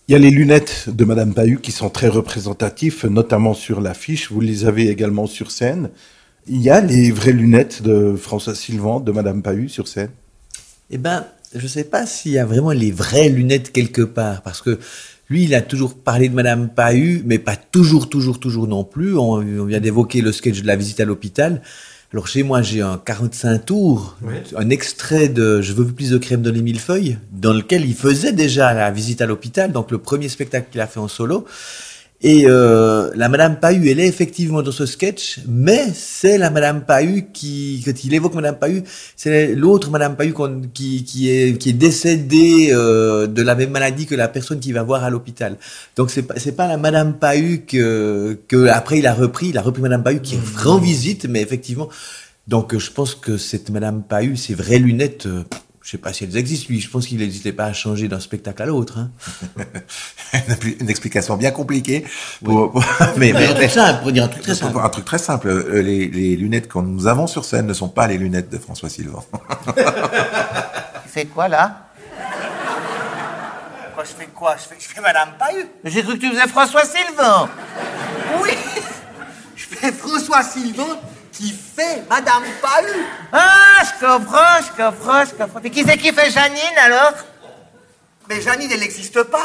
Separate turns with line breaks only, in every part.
Il y a les lunettes de Madame Pahud qui sont très représentatives, notamment sur l'affiche. Vous les avez également sur scène. Il y a les vraies lunettes de François Sylvan, de Madame Pahud sur scène.
Eh ben, je sais pas s'il y a vraiment les vraies lunettes quelque part, parce que lui, il a toujours parlé de Madame Pahud, mais pas toujours non plus. On vient d'évoquer le sketch de la visite à l'hôpital. Alors chez moi, j'ai un 45 tours, un extrait de Je veux plus de crème dans les millefeuilles, dans lequel il faisait déjà la visite à l'hôpital, donc le premier spectacle qu'il a fait en solo. Et la Madame Pahud, elle est effectivement dans ce sketch, mais c'est la Madame Pahud quand il évoque Madame Pahud, c'est l'autre Madame Pahud qui est décédée de la même maladie que la personne qui va voir à l'hôpital. Donc c'est pas la Madame Pahud que après il a repris Madame Pahud qui rend visite, mais effectivement. Donc je pense que cette Madame Pahud, ces vraies lunettes. Je sais pas si elles existent, lui. Je pense qu'il n'hésitait pas à changer d'un spectacle à l'autre. Hein.
Une explication bien compliquée.
Mais un truc simple, pour dire un truc très simple.
Un truc très simple. Les lunettes que nous avons sur scène ne sont pas les lunettes de François Sylvan.
Tu fais quoi, là? Quoi, je fais quoi? Je fais Madame Pahud. J'ai cru que tu faisais François Sylvan. Oui, je fais François Sylvan qui fait Madame Pahud. Ah, je comprends. Mais qui c'est qui fait Janine, alors? Mais Janine, elle n'existe pas.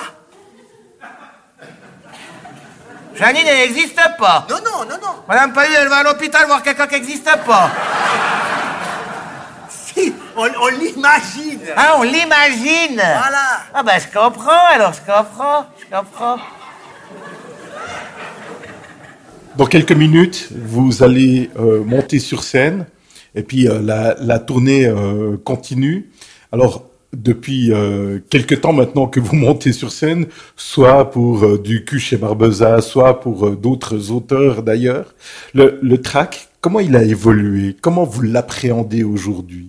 Janine, elle n'existe pas. Non. Madame Pahud, elle va à l'hôpital voir quelqu'un qui n'existe pas. Si, on l'imagine. Ah, on l'imagine. Voilà. Ah ben, je comprends.
Dans quelques minutes, vous allez monter sur scène et puis la tournée continue. Alors, depuis quelque temps maintenant que vous montez sur scène, soit pour du cul chez Barbeza, soit pour d'autres auteurs d'ailleurs, le track, comment il a évolué? Comment vous l'appréhendez aujourd'hui?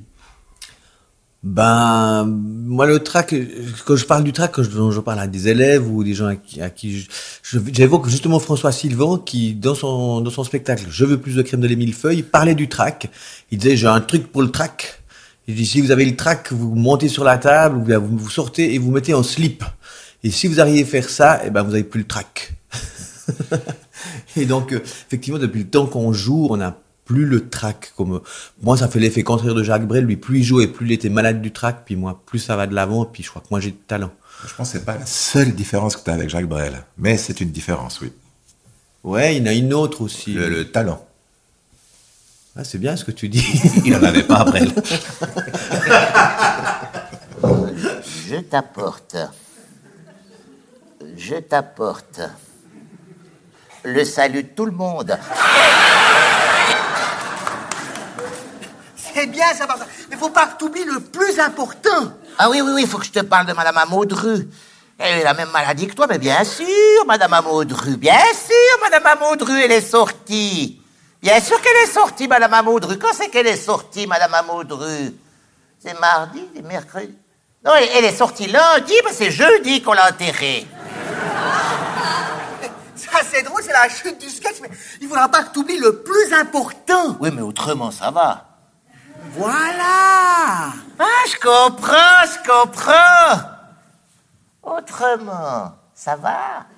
Ben, moi, le track, quand je parle du track, quand je parle à des élèves ou des gens à qui j'évoque justement François Sylvan qui, dans son spectacle, Je veux plus de crème de les millefeuilles, parlait du track. Il disait, j'ai un truc pour le track. Il dit, si vous avez le track, vous montez sur la table, vous sortez et vous mettez en slip. Et si vous arrivez à faire ça, eh ben, vous avez plus le track. Et donc, effectivement, depuis le temps qu'on joue, on a plus le trac. Comme moi, ça fait l'effet contraire de Jacques Brel. Lui, plus il jouait, plus il était malade du trac. Puis moi, plus ça va de l'avant. Puis je crois que moi, j'ai du talent.
Je pense que c'est pas la seule différence que tu as avec Jacques Brel. Mais c'est une différence, oui.
Ouais, il y en a une autre aussi.
Le talent.
Ah, c'est bien ce que tu dis.
Il n'en avait pas, Brel.
Je t'apporte le salut de tout le monde. C'est bien ça, mais faut pas que t'oublies le plus important. Ah oui, faut que je te parle de Madame Amaudru. Elle a la même maladie que toi, mais bien sûr, Madame Amaudru. Bien sûr, Madame Amaudru, elle est sortie. Bien sûr qu'elle est sortie, Madame Amaudru. Quand c'est qu'elle est sortie, Madame Amaudru? C'est mardi, c'est mercredi. Non, elle est sortie lundi, mais c'est jeudi qu'on l'a enterrée. Ça, c'est drôle, c'est la chute du sketch, mais il faudra pas que t'oublies le plus important. Oui, mais autrement, ça va. Voilà. Ah, je comprends. Autrement, ça va.